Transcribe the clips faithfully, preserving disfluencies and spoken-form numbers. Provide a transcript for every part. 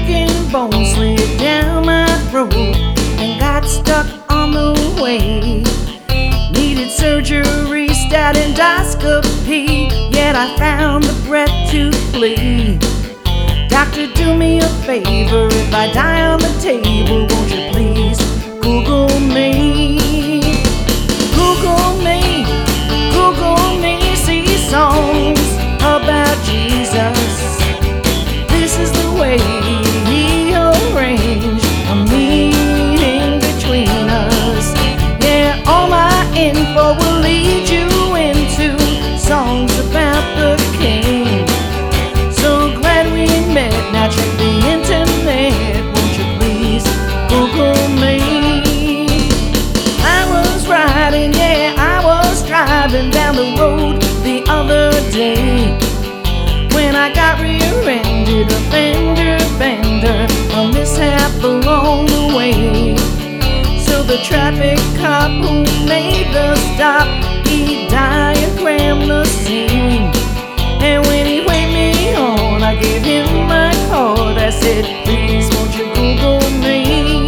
aching bones slid down my throat and got stuck on the way. Needed surgery, stat endoscopy, yet I found the breath to flee. Doctor, do me a favor, if I die on the table, won't you please Google me? Google me, Google me, see songs about Jesus. This is the way he arranged a meeting between us. Yeah, all my info will lead you into songs about the King. So glad we met, now check the internet, won't you please Google me? I was riding, yeah, I was driving down the road the other day when I got rear-ended, a fender bender, a mishap along the way. So the traffic cop who made the stop, he diagrammed the scene. And when he waved me on, I gave him my card. I said, please won't you Google me?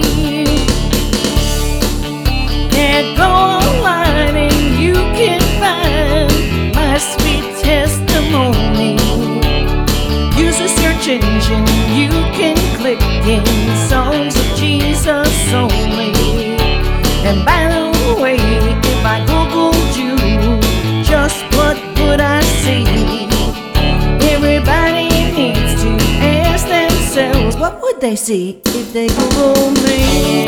Yeah, go online and you can find my sweet testimony. Use a search engine, you can click in songs of Jesus only. And by the way, if I Googled you, just what would I see? Everybody needs to ask themselves, what would they see if they Google me?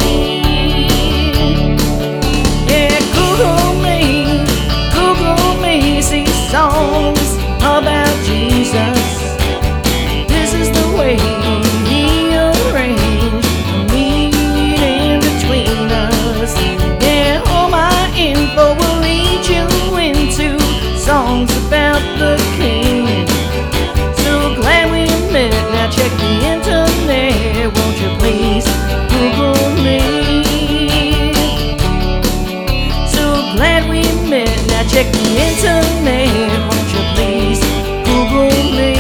Yeah, Google me, Google me, see songs about Jesus. This is the way he arranged a meeting between us. Yeah, all my info will lead you into songs about the King. So glad we met, now check the internet, won't you please Google me? So glad we met, now check the internet, won't you please Google me?